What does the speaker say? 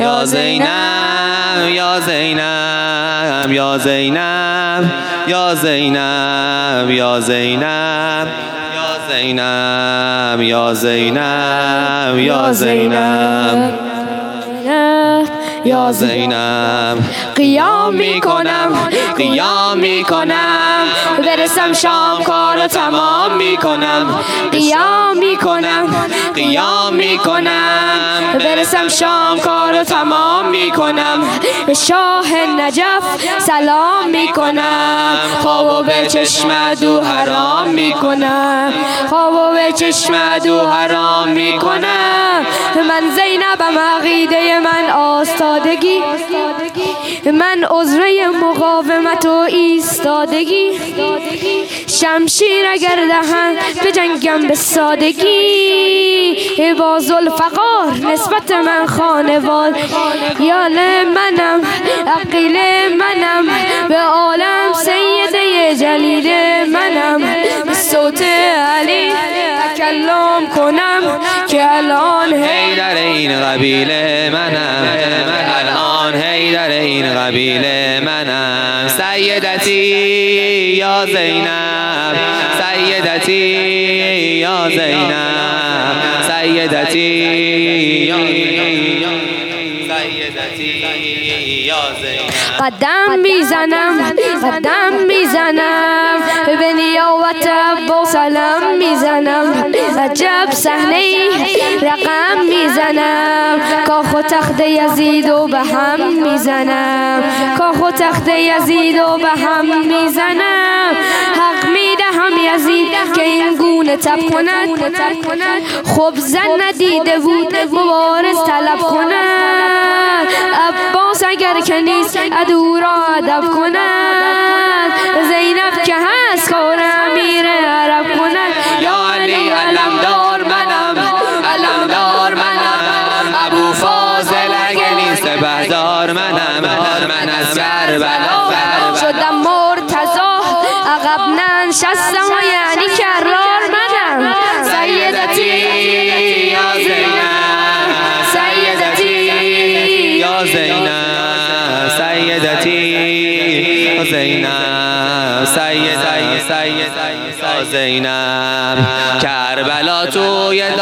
یا زینب یا زینب یا زینب یا زینب یا زینب زینب یا زینب یا زینب یا زینب قیام میکنم قیام میکنم برسم شام کارو تمام میکنم قیام میکنم قیام میکنم برسم شام کارو تمام میکنم به شاه نجف سلام میکنم خوابو به چشم دو حرام میکنم خوابو به چشم دو حرام میکنم من زینبم عقیده من آستادگی من عذره مقاومت و ایستادگی شمشیر اگر دهن به جنگم به سادگی با ذوالفقار نسبت من خانواد یال منم عقیل منم به عالم سیده جلیل منم به صوت علی تکلم کنم که الان حیدر این قبیله منم الان حیدر این قبیله منم سیدتی یا زینب سیدتی یا زینب سیدتی یا زینب قدم میزنم به نیابت با سلام میزنم عجب صحنه رقم میزنم کاخ و تخت یزید و به هم میزنم کاخ و تخت یزید و به هم میزنم حق میدهم یزید که این گونه تب کند خب زن ندیده بود مبارز طلب کند عباس اگر که نیست عدو را ادب کند زینب که هست کار امیر عرب کند یا علی علمدار منم علمدار منم ابو فاضل اگه نیست بهدار منم من از کربلا شدم مرتضی عقب ننشستم و یعنی کرار منم سیدتی یا زینب سیدتی یا زینب سیدتی یا زینب سیدتی یا زینب کربلا توی